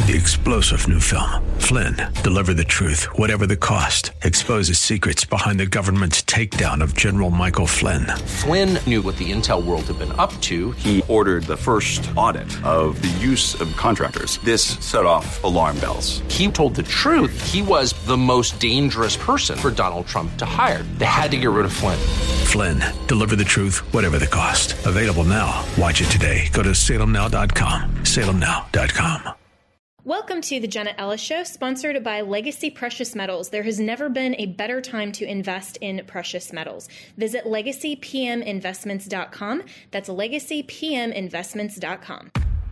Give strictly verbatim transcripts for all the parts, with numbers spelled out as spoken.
The explosive new film, Flynn, deliver the truth, whatever the cost, exposes secrets behind the government's takedown of General Michael Flynn. Flynn knew what the intel world had been up to. He ordered the first audit of the use of contractors. This set off alarm bells. He told the truth. He was the most dangerous person for Donald Trump to hire. They had to get rid of Flynn. Flynn, deliver the truth, whatever the cost. Available now. Watch it today. Go to salem now dot com. salem now dot com. Welcome to the Jenna Ellis Show, sponsored by Legacy Precious Metals. There has never been a better time to invest in precious metals. Visit legacy p m investments dot com. That's legacy p m investments dot com.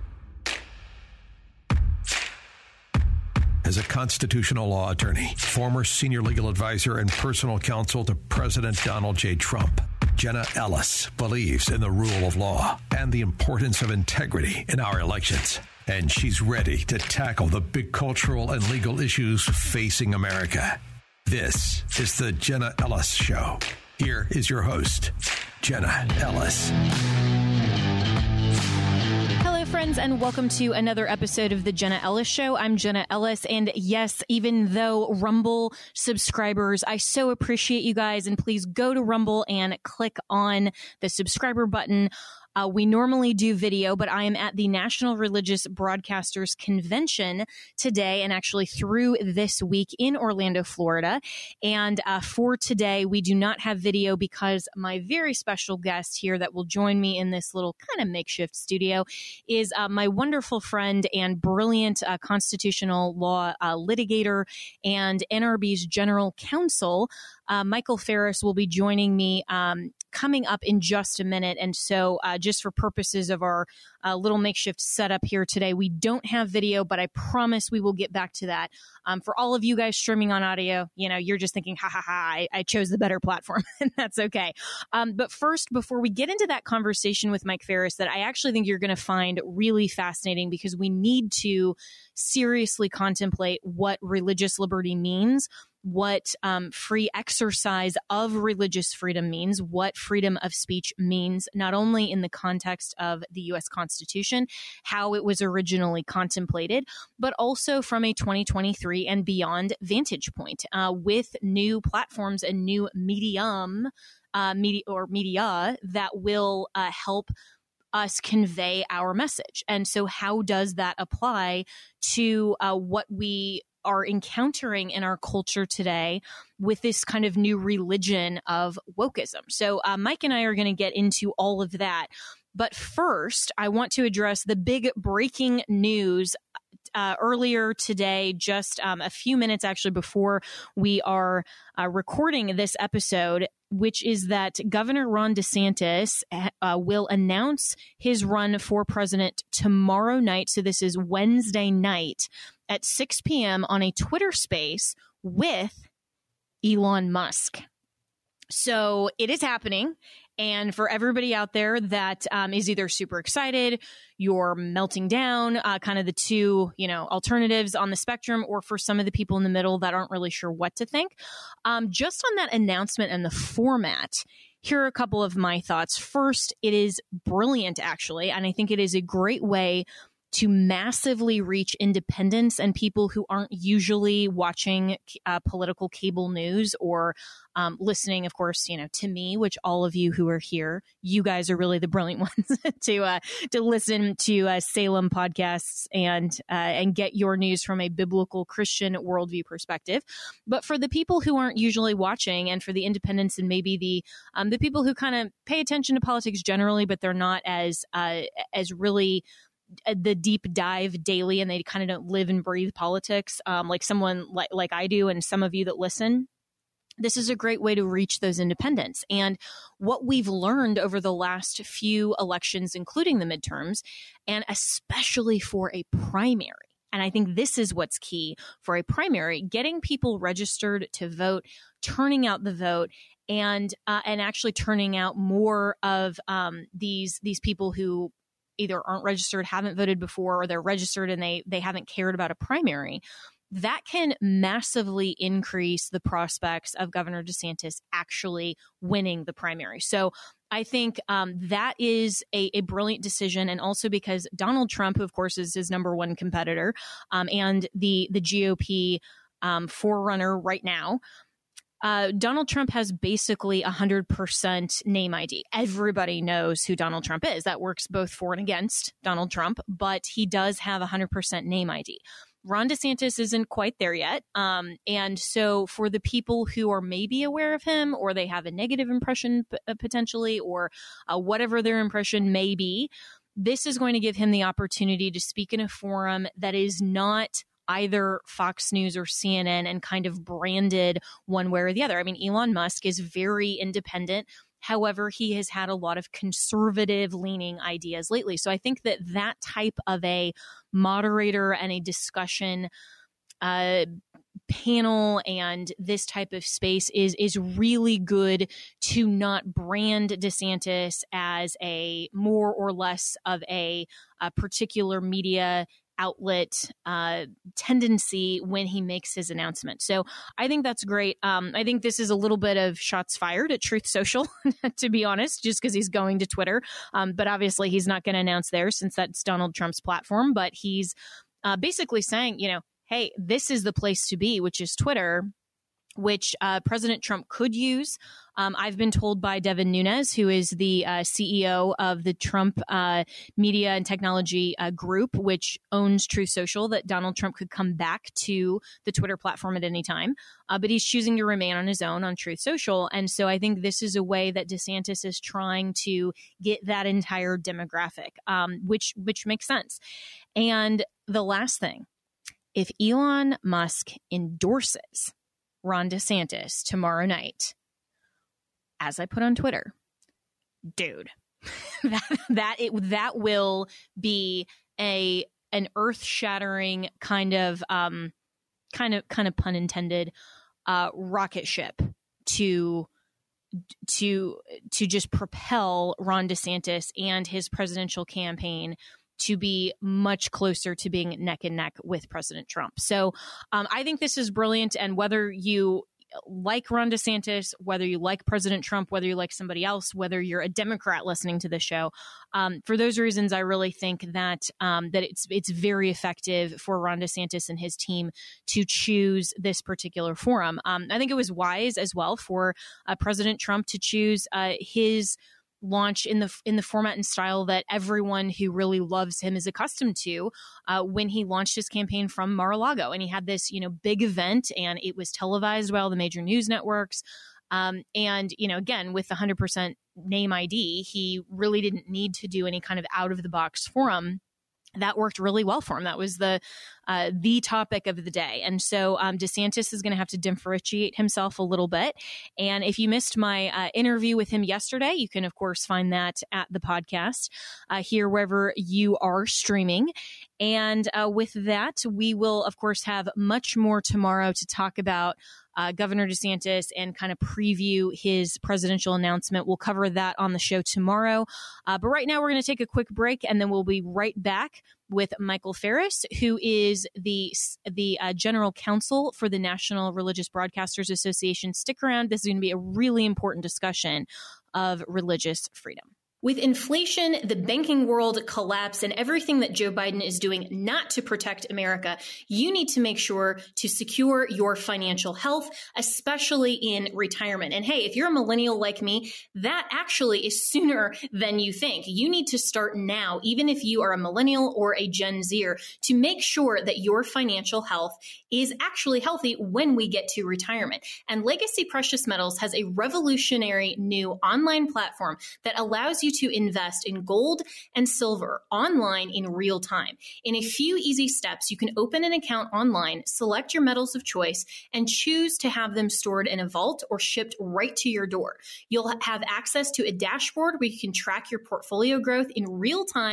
As a constitutional law attorney, former senior legal advisor, and personal counsel to President Donald J. Trump, Jenna Ellis believes in the rule of law and the importance of integrity in our elections. And she's ready to tackle the big cultural and legal issues facing America. This is the Jenna Ellis Show. Here is your host, Jenna Ellis. Hello, friends, and welcome to another episode of the Jenna Ellis Show. I'm Jenna Ellis, and yes, even though Rumble subscribers, I so appreciate you guys, and please go to Rumble and click on the subscriber button. Uh, we normally do video, but I am at the National Religious Broadcasters Convention today and actually through this week in Orlando, Florida. And uh, for today, we do not have video because my very special guest here that will join me in this little kind of makeshift studio is uh, my wonderful friend and brilliant uh, constitutional law uh, litigator and N R B's general counsel. Uh, Michael Farris will be joining me um, coming up in just a minute. And so uh, just for purposes of our uh, little makeshift setup here today, we don't have video, but I promise we will get back to that. Um, for all of you guys streaming on audio, you know, you're just thinking, ha ha ha, I, I chose the better platform, and that's okay. Um, but first, before we get into that conversation with Mike Farris that I actually think you're going to find really fascinating, because we need to seriously contemplate what religious liberty means, what um, free exercise of religious freedom means, what freedom of speech means, not only in the context of the U S Constitution, how it was originally contemplated, but also from a twenty twenty-three and beyond vantage point, uh, with new platforms and new medium, uh, media or media that will uh, help us convey our message. And so how does that apply to uh, what we are encountering in our culture today with this kind of new religion of wokeism? So uh, Mike and I are going to get into all of that. But first, I want to address the big breaking news uh, earlier today, just um, a few minutes actually before we are uh, recording this episode, which is that Governor Ron DeSantis uh, will announce his run for president tomorrow night. So this is Wednesday night at six p.m. on a Twitter space with Elon Musk. So it is happening. And for everybody out there that um, is either super excited, you're melting down, uh, kind of the two, you know, alternatives on the spectrum, or for some of the people in the middle that aren't really sure what to think, um, just on that announcement and the format, here are a couple of my thoughts. First, it is brilliant, actually, and I think it is a great way to massively reach independents and people who aren't usually watching uh, political cable news or um, listening, of course, you know, to me, which all of you who are here, you guys are really the brilliant ones to uh, to listen to uh, Salem podcasts and uh, and get your news from a biblical Christian worldview perspective. But for the people who aren't usually watching, and for the independents and maybe the um, the people who kind of pay attention to politics generally, but they're not as uh, as really the deep dive daily, and they kind of don't live and breathe politics um, like someone like, like I do, and some of you that listen, this is a great way to reach those independents. And what we've learned over the last few elections, including the midterms, and especially for a primary, and I think this is what's key for a primary, getting people registered to vote, turning out the vote, and uh, and actually turning out more of um, these these people who either aren't registered, haven't voted before, or they're registered and they they haven't cared about a primary. That can massively increase the prospects of Governor DeSantis actually winning the primary. So I think um, that is a, a brilliant decision. And also because Donald Trump, who of course is his number one competitor, um, and the, the G O P um, forerunner right now, Uh, Donald Trump has basically one hundred percent name I D. Everybody knows who Donald Trump is. That works both for and against Donald Trump, but he does have one hundred percent name I D. Ron DeSantis isn't quite there yet. Um, and so for the people who are maybe aware of him, or they have a negative impression p- potentially, or uh, whatever their impression may be, this is going to give him the opportunity to speak in a forum that is not either Fox News or C N N and kind of branded one way or the other. I mean, Elon Musk is very independent. However, he has had a lot of conservative leaning ideas lately. So I think that that type of a moderator and a discussion uh, panel and this type of space is is really good to not brand DeSantis as a more or less of a, a particular media outlet uh, tendency when he makes his announcement. So I think that's great. Um, I think this is a little bit of shots fired at Truth Social, to be honest, just because he's going to Twitter. Um, but obviously he's not going to announce there since that's Donald Trump's platform. But he's uh, basically saying, you know, hey, this is the place to be, which is Twitter, which uh, President Trump could use. Um, I've been told by Devin Nunes, who is the uh, C E O of the Trump uh, Media and Technology uh, Group, which owns Truth Social, that Donald Trump could come back to the Twitter platform at any time. Uh, but he's choosing to remain on his own on Truth Social. And so I think this is a way that DeSantis is trying to get that entire demographic, um, which which makes sense. And the last thing, if Elon Musk endorses Ron DeSantis tomorrow night, as I put on Twitter, dude, that that it that will be a an earth shattering kind of um kind of kind of pun intended uh, rocket ship to to to just propel Ron DeSantis and his presidential campaign to be much closer to being neck and neck with President Trump. So um, I think this is brilliant. And whether you like Ron DeSantis, whether you like President Trump, whether you like somebody else, whether you're a Democrat listening to the show, um, for those reasons, I really think that um, that it's it's very effective for Ron DeSantis and his team to choose this particular forum. Um, I think it was wise as well for uh, President Trump to choose uh, his launch in the in the format and style that everyone who really loves him is accustomed to uh, when he launched his campaign from Mar-a-Lago. And he had this, you know, big event, and it was televised by all the major news networks. Um, and, you know, again, with the one hundred percent name I D, he really didn't need to do any kind of out of the box forum. That worked really well for him. That was the uh, the topic of the day. And so um, DeSantis is going to have to differentiate himself a little bit. And if you missed my uh, interview with him yesterday, you can, of course, find that at the podcast uh, here, wherever you are streaming. And uh, with that, we will, of course, have much more tomorrow to talk about Uh, Governor DeSantis and kind of preview his presidential announcement. We'll cover that on the show tomorrow. Uh, but right now, we're going to take a quick break, and then we'll be right back with Michael Farris, who is the the uh, general counsel for the National Religious Broadcasters Association. Stick around. This is going to be a really important discussion of religious freedom. With inflation, the banking world collapse, and everything that Joe Biden is doing not to protect America, you need to make sure to secure your financial health, especially in retirement. And hey, if you're a millennial like me, that actually is sooner than you think. You need to start now, even if you are a millennial or a Gen Zer, to make sure that your financial health is actually healthy when we get to retirement. And Legacy Precious Metals has a revolutionary new online platform that allows you to invest in gold and silver online in real time. In a few easy steps, you can open an account online, select your metals of choice, and choose to have them stored in a vault or shipped right to your door. You'll have access to a dashboard where you can track your portfolio growth in real time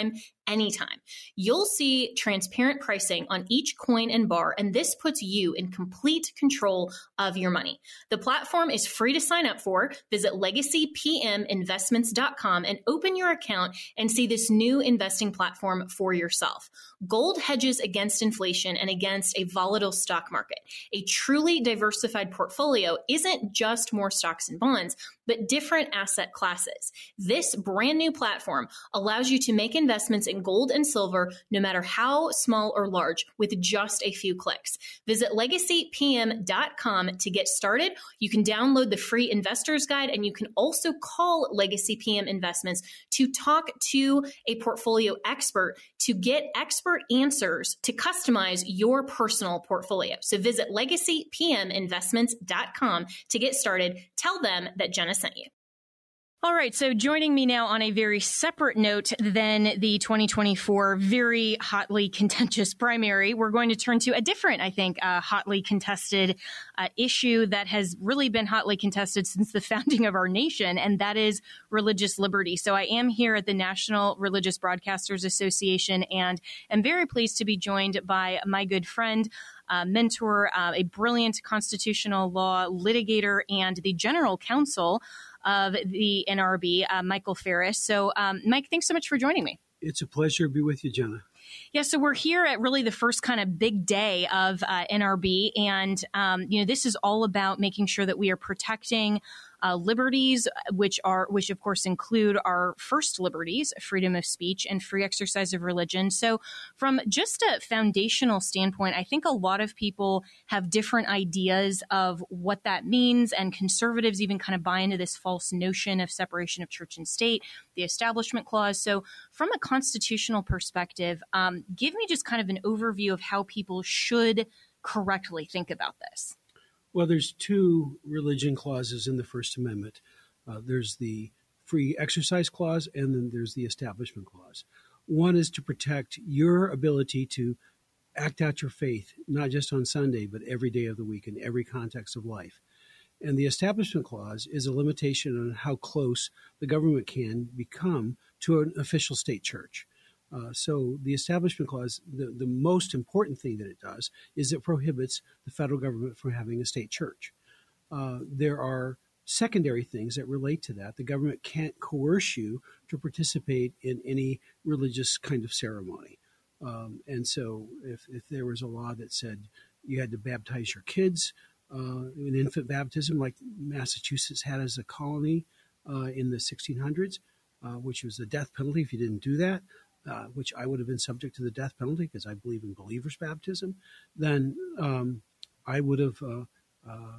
anytime. You'll see transparent pricing on each coin and bar, and this puts you in complete control of your money. The platform is free to sign up for. Visit legacy p m investments dot com and open your account and see this new investing platform for yourself. Gold hedges against inflation and against a volatile stock market. A truly diversified portfolio isn't just more stocks and bonds, but different asset classes. This brand new platform allows you to make investments in gold and silver, no matter how small or large, with just a few clicks. Visit legacy p m dot com to get started. You can download the free investor's guide, and you can also call Legacy P M Investments to talk to a portfolio expert to get expert answers to customize your personal portfolio. So visit legacy p m investments dot com to get started. Tell them that Jenna sent you. All right. So joining me now on a very separate note than the twenty twenty-four very hotly contentious primary, we're going to turn to a different, I think, uh, hotly contested uh, issue that has really been hotly contested since the founding of our nation, and that is religious liberty. So I am here at the National Religious Broadcasters Association, and am very pleased to be joined by my good friend, Uh, mentor, uh, a brilliant constitutional law litigator, and the general counsel of the N R B, uh, Michael Farris. So, um, Mike, thanks so much for joining me. It's a pleasure to be with you, Jenna. Yeah, so we're here at really the first kind of big day of uh, N R B, and um, you know, this is all about making sure that we are protecting uh, liberties, which are, which of course include our first liberties, freedom of speech and free exercise of religion. So, from just a foundational standpoint, I think a lot of people have different ideas of what that means, and conservatives even kind of buy into this false notion of separation of church and state, the Establishment Clause. So, from a constitutional perspective, um, give me just kind of an overview of how people should correctly think about this. Well, there's two religion clauses in the First Amendment. Uh, there's the Free Exercise Clause, and then there's the Establishment Clause. One is to protect your ability to act out your faith, not just on Sunday, but every day of the week in every context of life. And the Establishment Clause is a limitation on how close the government can become to an official state church. Uh, so the Establishment Clause, the, the most important thing that it does is it prohibits the federal government from having a state church. Uh, there are secondary things that relate to that. The government can't coerce you to participate in any religious kind of ceremony. Um, and so if, if there was a law that said you had to baptize your kids, uh, in infant baptism like Massachusetts had as a colony uh, in the sixteen hundreds, uh, which was the death penalty if you didn't do that, Uh, which I would have been subject to the death penalty because I believe in believer's baptism, then um, I would have uh, uh,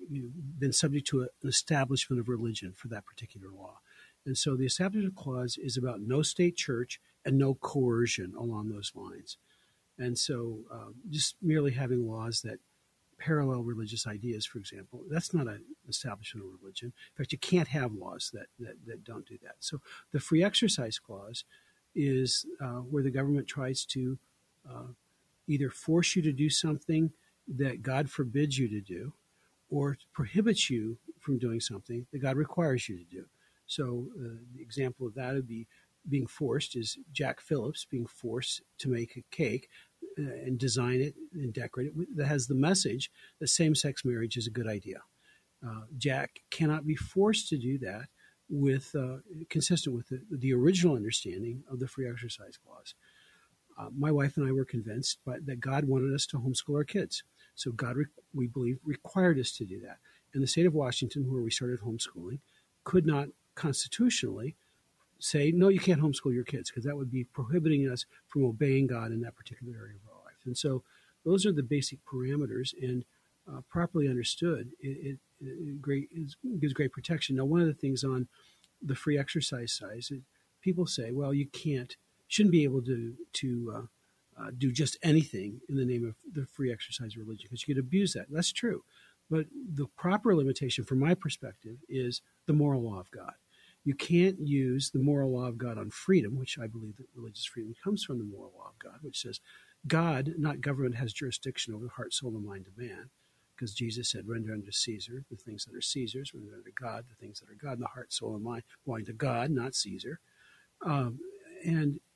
been subject to a, an establishment of religion for that particular law. And so the Establishment Clause is about no state church and no coercion along those lines. And so uh, just merely having laws that parallel religious ideas, for example, that's not an establishment of religion. In fact, you can't have laws that, that, that don't do that. So the Free Exercise Clause is uh, where the government tries to uh, either force you to do something that God forbids you to do, or prohibits you from doing something that God requires you to do. So uh, the example of that would be being forced is Jack Phillips being forced to make a cake uh, and design it and decorate it that has the message that same-sex marriage is a good idea. Uh, Jack cannot be forced to do that with uh, consistent with the, the original understanding of the Free Exercise Clause. Uh, my wife and I were convinced by, that God wanted us to homeschool our kids. So God, re- we believe, required us to do that. And the state of Washington, where we started homeschooling, could not constitutionally say, no, you can't homeschool your kids, because that would be prohibiting us from obeying God in that particular area of our life. And so those are the basic parameters, and uh, properly understood, it, it, it, great, it gives great protection. Now, one of the things on the free exercise side is people say, well, you can't, shouldn't be able to, to uh, uh, do just anything in the name of the free exercise of religion, because you could abuse that. That's true. But the proper limitation from my perspective is the moral law of God. You can't use the moral law of God on freedom, which I believe that religious freedom comes from the moral law of God, which says God, not government, has jurisdiction over the heart, soul, and mind of man, because Jesus said, render unto Caesar the things that are Caesar's, render unto God the things that are God, and the heart, soul, and mind belong to God, not Caesar. Um, and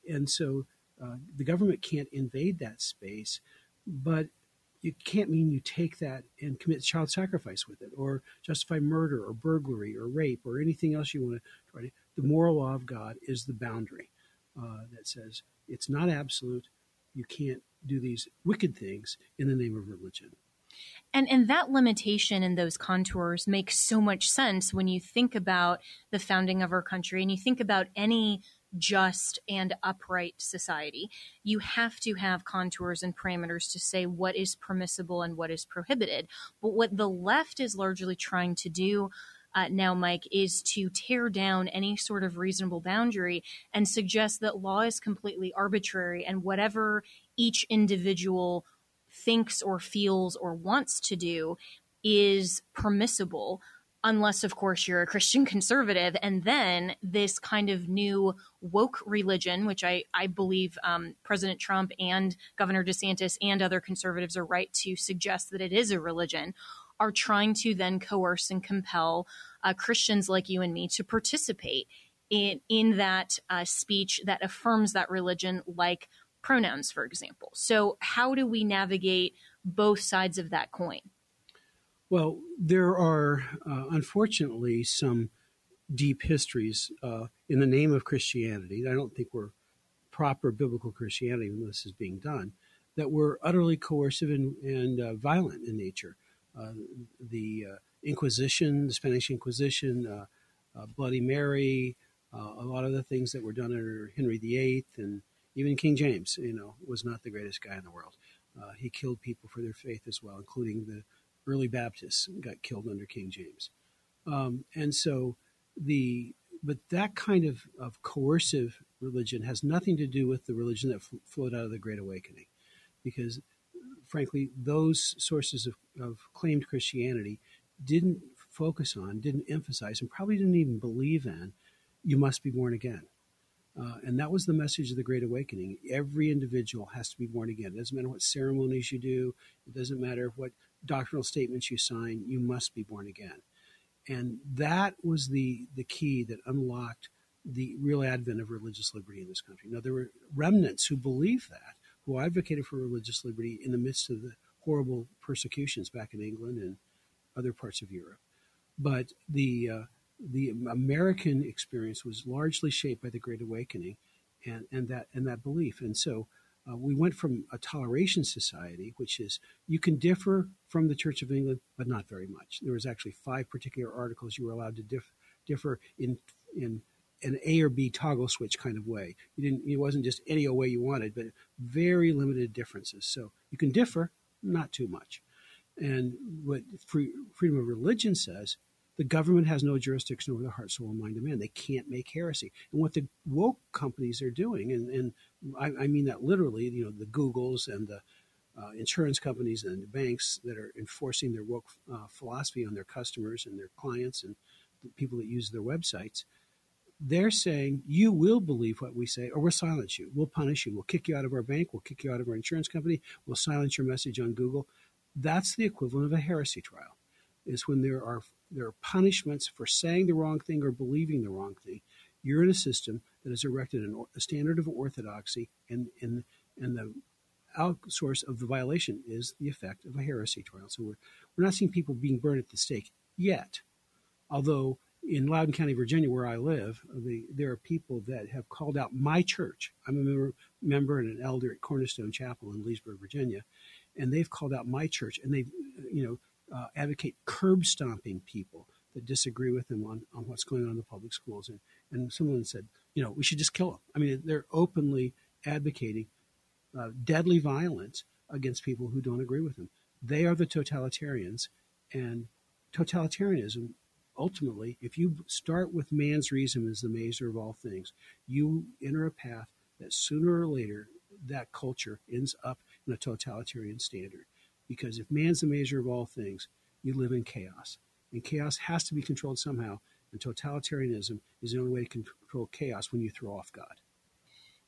and so uh, the government can't invade that space, but it can't mean you take that and commit child sacrifice with it, or justify murder or burglary or rape or anything else you want to try to. The moral law of God is the boundary uh, that says it's not absolute. You can't do these wicked things in the name of religion. And and that limitation and those contours make so much sense when you think about the founding of our country and you think about any just and upright society. You have to have contours and parameters to say what is permissible and what is prohibited. But what the left is largely trying to do uh, now, Mike, is to tear down any sort of reasonable boundary and suggest that law is completely arbitrary, and whatever each individual thinks or feels or wants to do is permissible, unless, of course, you're a Christian conservative. And then this kind of new woke religion, which I, I believe um, President Trump and Governor DeSantis and other conservatives are right to suggest that it is a religion, are trying to then coerce and compel uh, Christians like you and me to participate in, in that uh, speech that affirms that religion, like pronouns, for example. So how do we navigate both sides of that coin? Well, there are, uh, unfortunately, some deep histories uh, in the name of Christianity. I don't think we're proper biblical Christianity when this is being done, that were utterly coercive and, and uh, violent in nature. Uh, the uh, Inquisition, the Spanish Inquisition, uh, uh, Bloody Mary, uh, a lot of the things that were done under Henry the Eighth, and even King James, you know, was not the greatest guy in the world. Uh, he killed people for their faith as well, including the early Baptists got killed under King James. Um, and so the, but that kind of, of coercive religion has nothing to do with the religion that f- flowed out of the Great Awakening, because frankly, those sources of, of claimed Christianity didn't focus on, didn't emphasize, and probably didn't even believe in, you must be born again. Uh, and that was the message of the Great Awakening. Every individual has to be born again. It doesn't matter what ceremonies you do. It doesn't matter what doctrinal statements you sign. You must be born again. And that was the, the key that unlocked the real advent of religious liberty in this country. Now, there were remnants who believed that, who advocated for religious liberty in the midst of the horrible persecutions back in England and other parts of Europe. But the uh, the American experience was largely shaped by the Great Awakening and, and that and that belief. And so uh, we went from a toleration society, which is you can differ from the Church of England, but not very much. There was actually five particular articles you were allowed to diff, differ in in an A or B toggle switch kind of way. You didn't. It wasn't just any way you wanted, but very limited differences. So you can differ, not too much. And what free, freedom of religion says, the government has no jurisdiction over the heart, soul, and mind of man. They can't make heresy. And what the woke companies are doing, and, and I, I mean that literally, you know, the Googles and the uh, insurance companies and the banks that are enforcing their woke uh, philosophy on their customers and their clients and the people that use their websites, they're saying, you will believe what we say or we'll silence you. We'll punish you. We'll kick you out of our bank. We'll kick you out of our insurance company. We'll silence your message on Google. That's the equivalent of a heresy trial, is when there are there are punishments for saying the wrong thing or believing the wrong thing. You're in a system that has erected an, a standard of orthodoxy, and, and, and the outsource of the violation is the effect of a heresy trial. So we're, we're not seeing people being burned at the stake yet, although in Loudoun County, Virginia, where I live, the, there are people that have called out my church. I'm a member, member and an elder at Cornerstone Chapel in Leesburg, Virginia, and they've called out my church, and they, you know, uh, advocate curb stomping people that disagree with them on, on what's going on in the public schools. And, and someone said, you know, we should just kill them. I mean, they're openly advocating uh, deadly violence against people who don't agree with them. They are the totalitarians, and totalitarianism, ultimately, if you start with man's reason as the measure of all things, you enter a path that sooner or later that culture ends up in a totalitarian standard. Because if man's the measure of all things, you live in chaos. And chaos has to be controlled somehow. And totalitarianism is the only way to control chaos when you throw off God.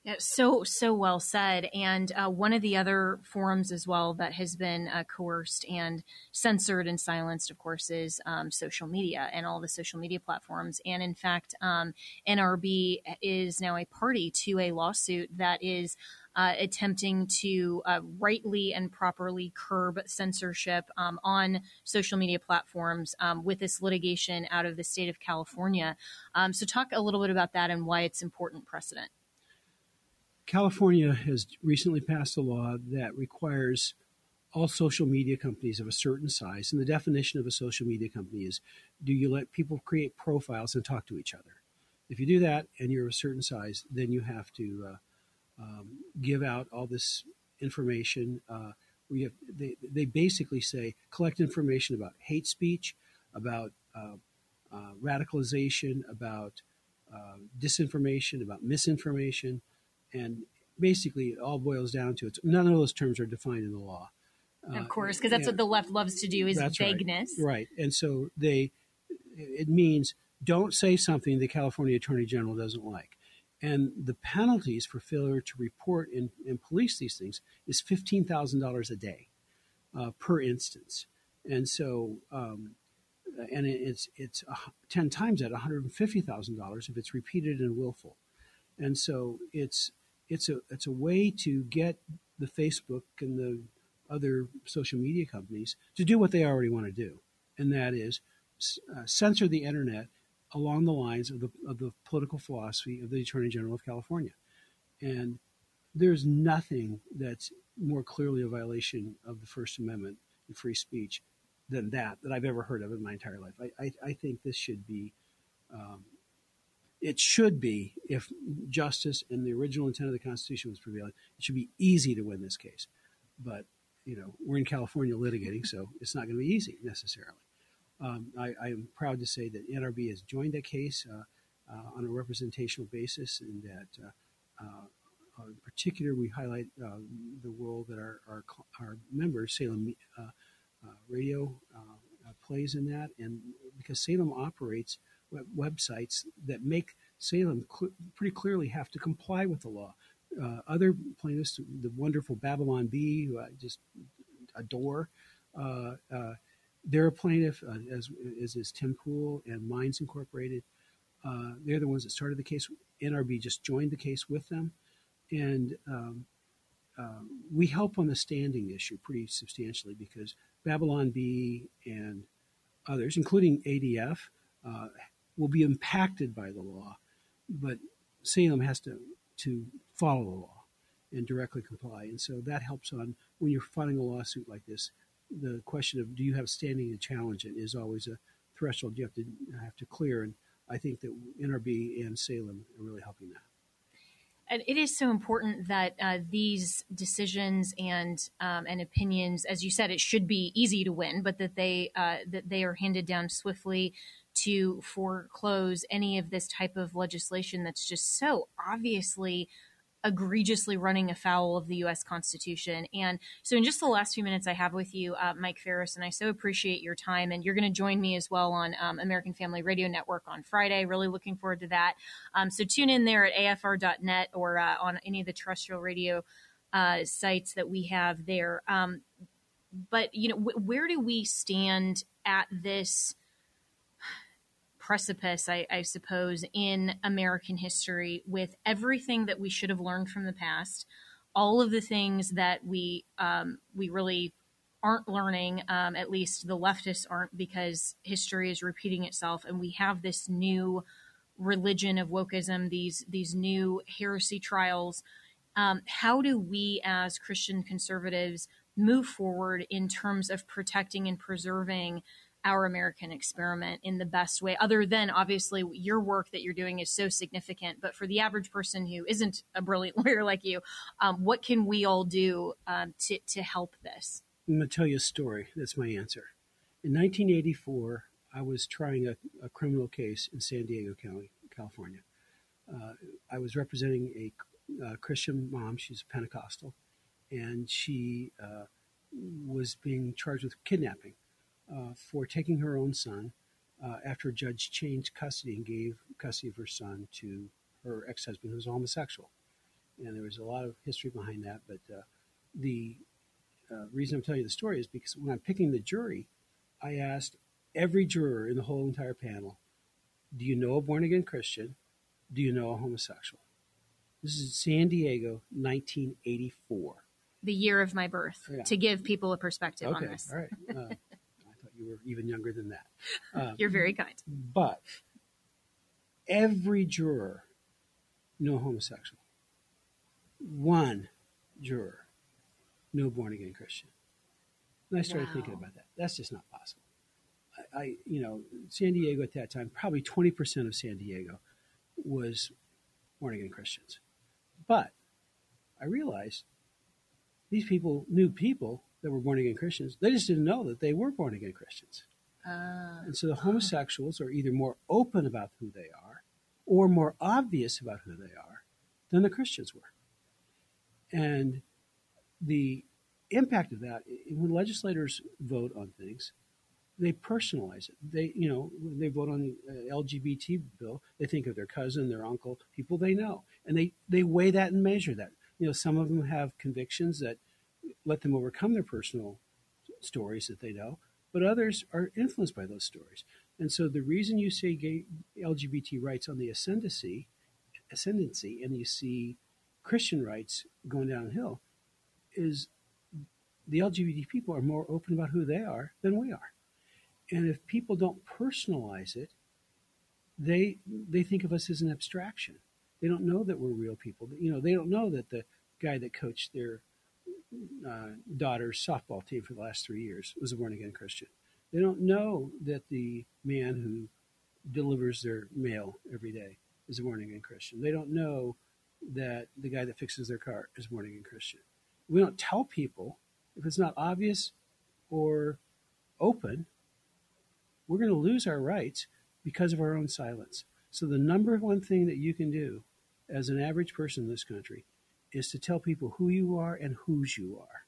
So, so well said. And uh, one of the other forums as well that has been uh, coerced and censored and silenced, of course, is um, social media and all the social media platforms. And in fact, um, N R B is now a party to a lawsuit that is uh, attempting to uh, rightly and properly curb censorship um, on social media platforms um, with this litigation out of the state of California. Um, so talk a little bit about that and why it's important precedent. California has recently passed a law that requires all social media companies of a certain size, and the definition of a social media company is, do you let people create profiles and talk to each other? If you do that and you're of a certain size, then you have to uh, um, give out all this information. Uh, we have, they, they basically say collect information about hate speech, about uh, uh, radicalization, about uh, disinformation, about misinformation. And basically, it all boils down to it. None of those terms are defined in the law. Uh, of course, because that's and, what the left loves to do is that's vagueness. Right. right. And so they, it means don't say something the California Attorney General doesn't like. And the penalties for failure to report and, and police these things is fifteen thousand dollars a day uh, per instance. And so, um, and it's it's uh, ten times that, one hundred fifty thousand dollars if it's repeated and willful. And so it's it's a it's a way to get the Facebook and the other social media companies to do what they already want to do, and that is uh, censor the internet along the lines of the of the political philosophy of the Attorney General of California. And there's nothing that's more clearly a violation of the First Amendment and free speech than that that I've ever heard of in my entire life. I I, I think this should be. Um, It should be, if justice and the original intent of the Constitution was prevailing, it should be easy to win this case. But, you know, we're in California litigating, so it's not going to be easy necessarily. Um, I, I am proud to say that N R B has joined that case uh, uh, on a representational basis, and that uh, uh, in particular we highlight uh, the role that our, our, our members, Salem uh, uh, Radio, uh, plays in that. And because Salem operates websites that make Salem cl- pretty clearly have to comply with the law. Uh, other plaintiffs, the wonderful Babylon Bee, who I just adore, uh, uh, they're a plaintiff, uh, as, as is Tim Pool and Minds Incorporated. Uh, they're the ones that started the case. N R B just joined the case with them. And um, uh, we help on the standing issue pretty substantially because Babylon Bee and others, including A D F, uh, will be impacted by the law, but Salem has to, to follow the law and directly comply. And so that helps on when you're filing a lawsuit like this. The question of do you have standing to challenge it is always a threshold you have to have to clear. And I think that N R B and Salem are really helping that. And it is so important that uh, these decisions and um, and opinions, as you said, it should be easy to win, but that they uh, that they are handed down swiftly to foreclose any of this type of legislation that's just so obviously egregiously running afoul of the U S Constitution. And so in just the last few minutes I have with you, uh, Mike Farris, and I so appreciate your time, and you're going to join me as well on um, American Family Radio Network on Friday. Really looking forward to that. Um, so tune in there at A F R dot net or uh, on any of the terrestrial radio uh, sites that we have there. Um, but, you know, w- where do we stand at this precipice, I, I suppose, in American history with everything that we should have learned from the past, all of the things that we um, we really aren't learning, um, at least the leftists aren't, because history is repeating itself, and we have this new religion of wokeism, these these new heresy trials. Um, how do we as Christian conservatives move forward in terms of protecting and preserving our American experiment in the best way, other than obviously your work that you're doing is so significant, but for the average person who isn't a brilliant lawyer like you, um, what can we all do um, to, to help this? I'm going to tell you a story. That's my answer. In nineteen eighty-four, I was trying a, a criminal case in San Diego County, California. Uh, I was representing a uh, Christian mom. She's Pentecostal, and she uh, was being charged with kidnapping. Uh, for taking her own son uh, after a judge changed custody and gave custody of her son to her ex-husband, who was homosexual. and there was a lot of history behind that. But uh, the uh, reason I'm telling you the story is because when I'm picking the jury, I asked every juror in the whole entire panel, do you know a born-again Christian? Do you know a homosexual? This is San Diego, nineteen eighty-four. The year of my birth, yeah. to give people a perspective okay. on this. All right. Uh, I thought you were even younger than that. Uh, You're very kind. But every juror, no homosexual. One juror, no born-again Christian. And I started wow. thinking about that. That's just not possible. I, I, you know, San Diego at that time, probably twenty percent of San Diego was born-again Christians. But I realized these people knew people that were born-again Christians. They just didn't know that they were born-again Christians. Uh, and so the homosexuals are either more open about who they are or more obvious about who they are than the Christians were. And the impact of that, when legislators vote on things, they personalize it. They, you know, when they vote on the L G B T bill, they think of their cousin, their uncle, people they know. And they, they weigh that and measure that. You know, some of them have convictions that let them overcome their personal stories that they know, but others are influenced by those stories. And so the reason you see gay L G B T rights on the ascendancy, ascendancy, and you see Christian rights going downhill is the L G B T people are more open about who they are than we are. And if people don't personalize it, they they think of us as an abstraction. They don't know that we're real people. You know, they don't know that the guy that coached their uh, daughter's softball team for the last three years was a born-again Christian. They don't know that the man who delivers their mail every day is a born-again Christian. They don't know that the guy that fixes their car is a born-again Christian. We don't tell people. If it's not obvious or open, we're going to lose our rights because of our own silence. So the number one thing that you can do as an average person in this country is to tell people who you are and whose you are.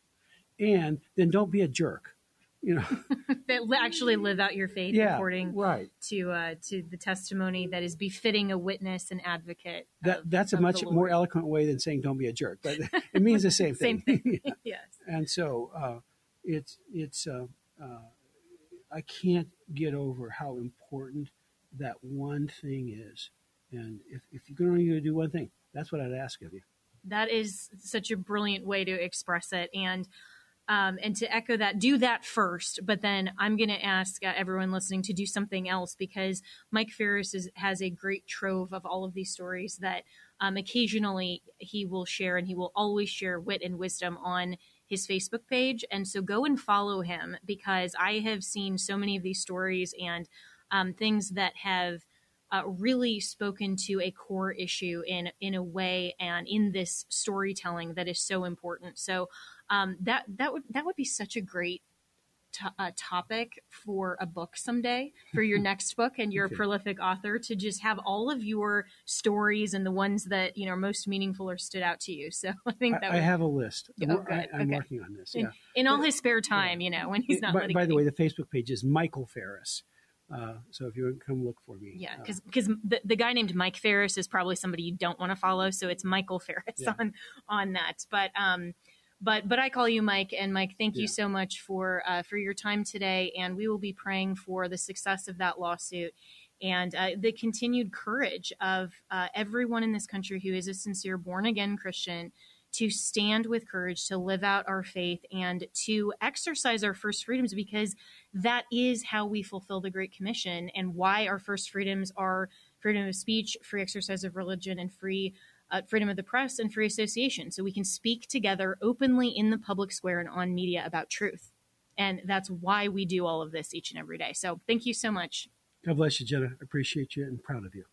And then don't be a jerk. You know, that actually live out your faith yeah, according right. to uh, to the testimony that is befitting a witness and advocate. That of, that's a of much more eloquent way than saying don't be a jerk, but it means the same thing. Same thing. yeah. Yes. And so uh, it's it's uh, uh, I can't get over how important that one thing is. And if if you're going to do one thing, that's what I'd ask of you. That is such a brilliant way to express it. And Um, and to echo that, do that first. But then I'm going to ask uh, everyone listening to do something else, because Mike Farris is, has a great trove of all of these stories that um, occasionally he will share, and he will always share wit and wisdom on his Facebook page. And so go and follow him, because I have seen so many of these stories and um, things that have uh, really spoken to a core issue in, in a way and in this storytelling that is so important. So Um, that that would that would be such a great to, uh, topic for a book someday, for your next book. And you're okay. a prolific author, to just have all of your stories and the ones that, you know, are most meaningful or stood out to you. So I think that I, would, I have a list. Oh, good. I, I'm okay. working on this. In, yeah. in all his spare time, yeah. you know, when he's not. By, by the way, the Facebook page is Michael Farris. Uh, so if you would come look for me. Yeah, because because uh, the, the guy named Mike Farris is probably somebody you don't want to follow. So it's Michael Farris yeah. on on that. But um. But but I call you Mike, and Mike, thank you yeah. so much for uh, for your time today, and we will be praying for the success of that lawsuit and uh, the continued courage of uh, everyone in this country who is a sincere born-again Christian to stand with courage, to live out our faith, and to exercise our first freedoms, because that is how we fulfill the Great Commission, and why our first freedoms are freedom of speech, free exercise of religion, and free Uh, freedom of the press and free association. So we can speak together openly in the public square and on media about truth. And that's why we do all of this each and every day. So thank you so much. God bless you, Jenna. I appreciate you and proud of you.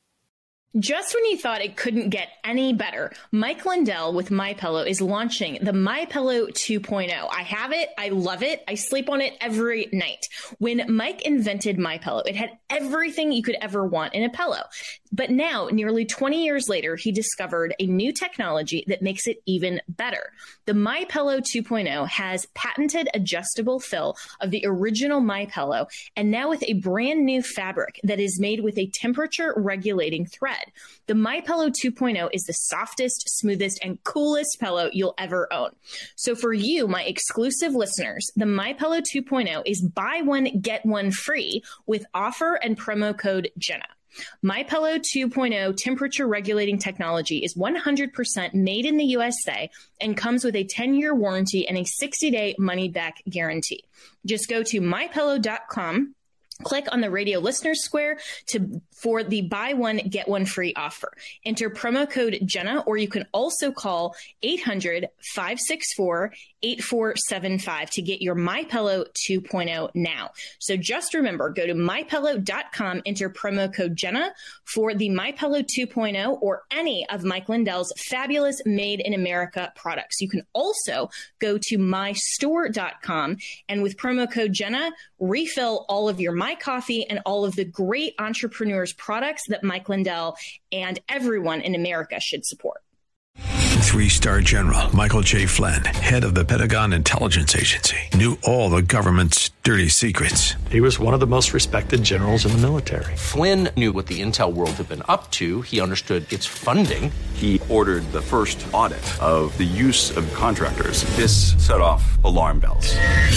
Just when you thought it couldn't get any better, Mike Lindell with MyPillow is launching the MyPillow two point oh. I have it. I love it. I sleep on it every night. When Mike invented MyPillow, it had everything you could ever want in a pillow. But now, nearly twenty years later, he discovered a new technology that makes it even better. The MyPillow two point oh has patented adjustable fill of the original MyPillow, and now with a brand new fabric that is made with a temperature regulating thread. bed. The MyPillow two point oh is the softest, smoothest, and coolest pillow you'll ever own. So for you, my exclusive listeners, the MyPillow two point oh is buy one, get one free with offer and promo code Jenna. MyPillow two point oh temperature regulating technology is one hundred percent made in the U S A and comes with a ten-year warranty and a sixty-day money-back guarantee. Just go to my pillow dot com. Click on the radio listeners square to for the buy one, get one free offer. Enter promo code Jenna, or you can also call eight hundred, five six four, eight four seven five to get your MyPillow two point oh now. So just remember, go to my pillow dot com, enter promo code Jenna for the MyPillow two point oh or any of Mike Lindell's fabulous Made in America products. You can also go to my store dot com and with promo code Jenna, refill all of your My Coffee and all of the great entrepreneurs products that Mike Lindell and everyone in America should support. Three-star General Michael J. Flynn, head of the Pentagon Intelligence Agency, knew all the government's dirty secrets. He was one of the most respected generals in the military. Flynn knew what the intel world had been up to. He understood its funding. He ordered the first audit of the use of contractors. This set off alarm bells.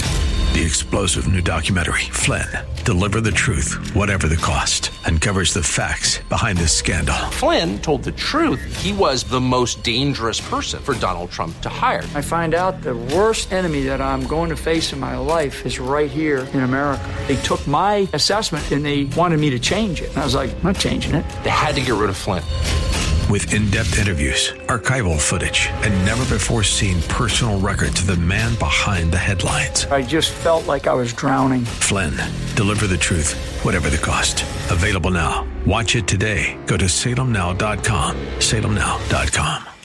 The explosive new documentary, Flynn, Deliver the Truth, Whatever the Cost, uncovers the facts behind this scandal. Flynn told the truth. He was the most dangerous person for Donald Trump to hire. I find out the worst enemy that I'm going to face in my life is right here in America. They took my assessment and they wanted me to change it. And I was like, I'm not changing it. They had to get rid of Flynn. With in-depth interviews, archival footage, and never-before-seen personal records of the man behind the headlines. I just felt like I was drowning. Flynn, Deliver the Truth, Whatever the Cost. Available now. Watch it today. Go to salem now dot com. salem now dot com.